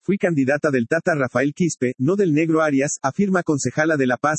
Fui candidata del Tata Rafael Quispe, no del Negro Arias, afirma concejala de La Paz.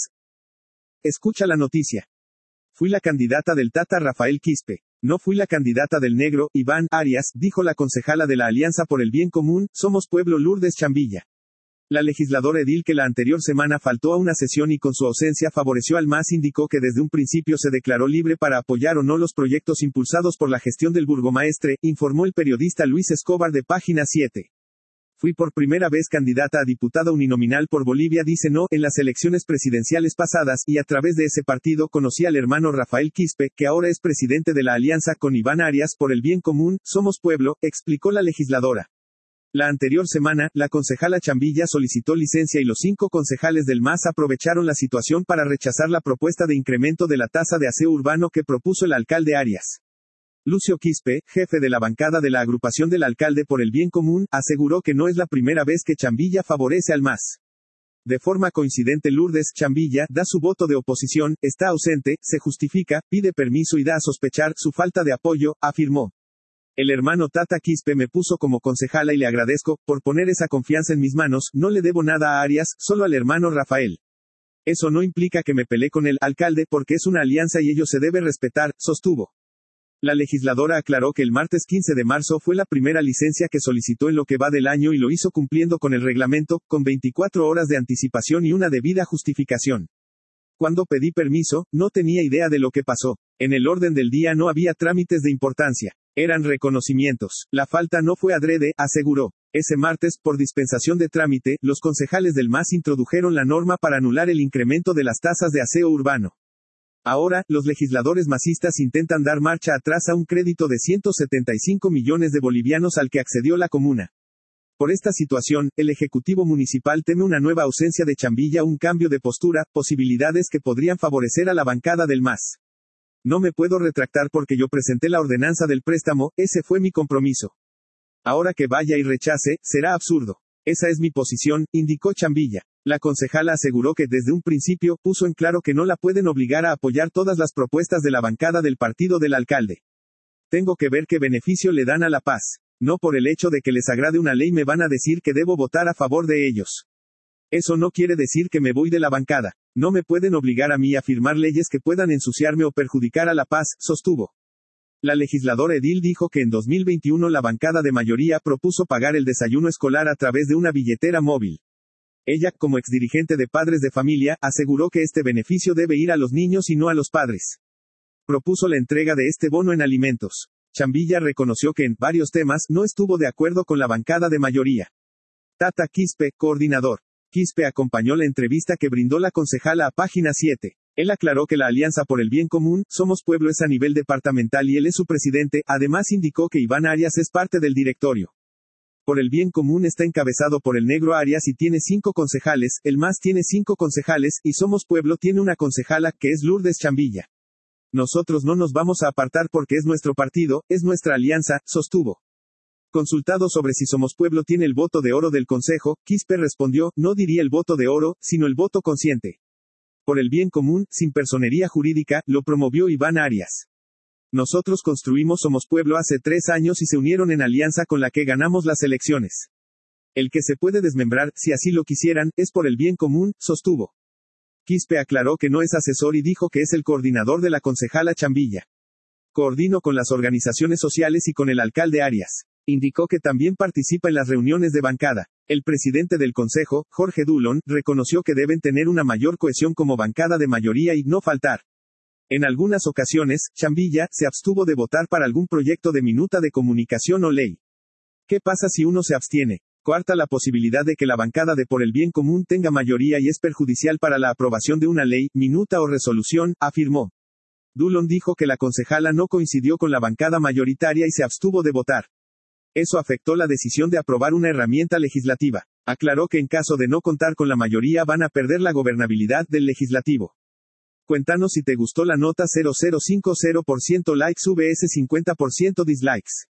Escucha la noticia. Fui la candidata del Tata Rafael Quispe. No fui la candidata del Negro, Iván Arias, dijo la concejala de la Alianza por el Bien Común, Somos Pueblo Lourdes Chambilla. La legisladora edil que la anterior semana faltó a una sesión y con su ausencia favoreció al MAS indicó que desde un principio se declaró libre para apoyar o no los proyectos impulsados por la gestión del burgomaestre, informó el periodista Luis Escobar de Página 7. Fui por primera vez candidata a diputada uninominal por Bolivia, dice no, en las elecciones presidenciales pasadas, y a través de ese partido conocí al hermano Rafael Quispe, que ahora es presidente de la alianza con Iván Arias por el Bien Común, Somos Pueblo, explicó la legisladora. La anterior semana, la concejala Chambilla solicitó licencia y los 5 concejales del MAS aprovecharon la situación para rechazar la propuesta de incremento de la tasa de aseo urbano que propuso el alcalde Arias. Lucio Quispe, jefe de la bancada de la agrupación del alcalde por el Bien Común, aseguró que no es la primera vez que Chambilla favorece al MAS. De forma coincidente Lourdes Chambilla da su voto de oposición, está ausente, se justifica, pide permiso y da a sospechar su falta de apoyo, afirmó. El hermano Tata Quispe me puso como concejala y le agradezco por poner esa confianza en mis manos, no le debo nada a Arias, solo al hermano Rafael. Eso no implica que me peleé con el alcalde porque es una alianza y ello se debe respetar, sostuvo. La legisladora aclaró que el martes 15 de marzo fue la primera licencia que solicitó en lo que va del año y lo hizo cumpliendo con el reglamento, con 24 horas de anticipación y una debida justificación. Cuando pedí permiso, no tenía idea de lo que pasó. En el orden del día no había trámites de importancia. Eran reconocimientos. La falta no fue adrede, aseguró. Ese martes, por dispensación de trámite, los concejales del MAS introdujeron la norma para anular el incremento de las tasas de aseo urbano. Ahora, los legisladores masistas intentan dar marcha atrás a un crédito de 175 millones de bolivianos al que accedió la comuna. Por esta situación, el Ejecutivo Municipal teme una nueva ausencia de Chambilla, un cambio de postura, posibilidades que podrían favorecer a la bancada del MAS. No me puedo retractar porque yo presenté la ordenanza del préstamo, ese fue mi compromiso. Ahora que vaya y rechace, será absurdo. Esa es mi posición, indicó Chambilla. La concejala aseguró que desde un principio puso en claro que no la pueden obligar a apoyar todas las propuestas de la bancada del partido del alcalde. Tengo que ver qué beneficio le dan a La Paz. No por el hecho de que les agrade una ley me van a decir que debo votar a favor de ellos. Eso no quiere decir que me voy de la bancada. No me pueden obligar a mí a firmar leyes que puedan ensuciarme o perjudicar a La Paz, sostuvo. La legisladora edil dijo que en 2021 la bancada de mayoría propuso pagar el desayuno escolar a través de una billetera móvil. Ella, como exdirigente de Padres de Familia, aseguró que este beneficio debe ir a los niños y no a los padres. Propuso la entrega de este bono en alimentos. Chambilla reconoció que en varios temas no estuvo de acuerdo con la bancada de mayoría. Tata Quispe, coordinador. Quispe acompañó la entrevista que brindó la concejala a Página 7. Él aclaró que la Alianza por el Bien Común, Somos Pueblo es a nivel departamental y él es su presidente, además indicó que Iván Arias es parte del directorio. Por el Bien Común está encabezado por el Negro Arias y tiene 5 concejales, el MAS tiene 5 concejales, y Somos Pueblo tiene una concejala, que es Lourdes Chambilla. Nosotros no nos vamos a apartar porque es nuestro partido, es nuestra alianza, sostuvo. Consultado sobre si Somos Pueblo tiene el voto de oro del Consejo, Quispe respondió, no diría el voto de oro, sino el voto consciente. Por el Bien Común, sin personería jurídica, lo promovió Iván Arias. Nosotros construimos Somos Pueblo hace 3 años y se unieron en alianza con la que ganamos las elecciones. El que se puede desmembrar, si así lo quisieran, es por el Bien Común, sostuvo. Quispe aclaró que no es asesor y dijo que es el coordinador de la concejala Chambilla. Coordino con las organizaciones sociales y con el alcalde Arias. Indicó que también participa en las reuniones de bancada. El presidente del consejo, Jorge Dulón, reconoció que deben tener una mayor cohesión como bancada de mayoría y no faltar. En algunas ocasiones, Chambilla se abstuvo de votar para algún proyecto de minuta de comunicación o ley. ¿Qué pasa si uno se abstiene? Coarta la posibilidad de que la bancada de Por el Bien Común tenga mayoría y es perjudicial para la aprobación de una ley, minuta o resolución, afirmó. Dulón dijo que la concejala no coincidió con la bancada mayoritaria y se abstuvo de votar. Eso afectó la decisión de aprobar una herramienta legislativa. Aclaró que en caso de no contar con la mayoría van a perder la gobernabilidad del legislativo. Cuéntanos si te gustó la nota. 0050% likes vs 50% dislikes.